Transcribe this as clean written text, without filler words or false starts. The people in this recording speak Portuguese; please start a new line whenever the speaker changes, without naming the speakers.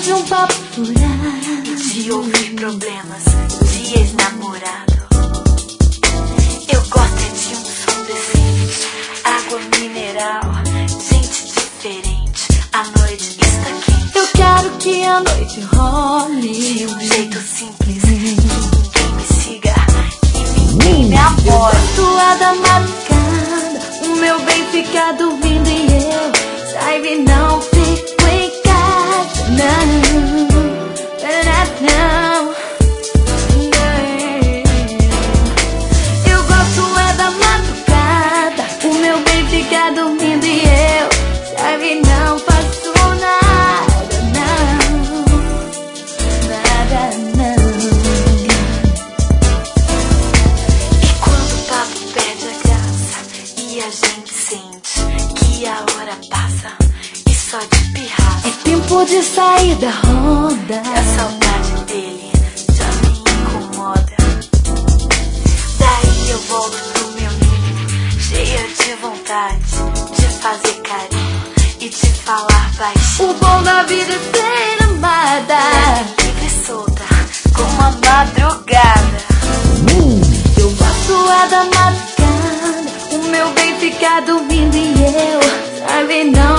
de um papo furado
e de ouvir problemas de ex-namorado. Eu gosto é de um som decente, água mineral, gente diferente, a noite está quente.
Eu quero que a noite role
de um jeito simples, que ninguém me siga, que ninguém me amore.
Tu é da madrugada, o meu bem fica dormindo e eu saio e não fico em casa. Não, não. Eu gosto é da madrugada, o meu bem fica dormindo e eu saio e não faço nada. Não, nada não.
E quando o papo perde a graça e a gente sente que a hora passa e só de pirraça,
É tempo de sair da roda.
a saudade dele já me incomoda. Daí eu volto pro meu ninho, cheia de vontade de fazer carinho e de falar baixinho.
O bom da vida é ser amada.
Livre e solta como a madrugada.
Eu gosto é da madrugada, o meu bem fica dormindo e eu sabe não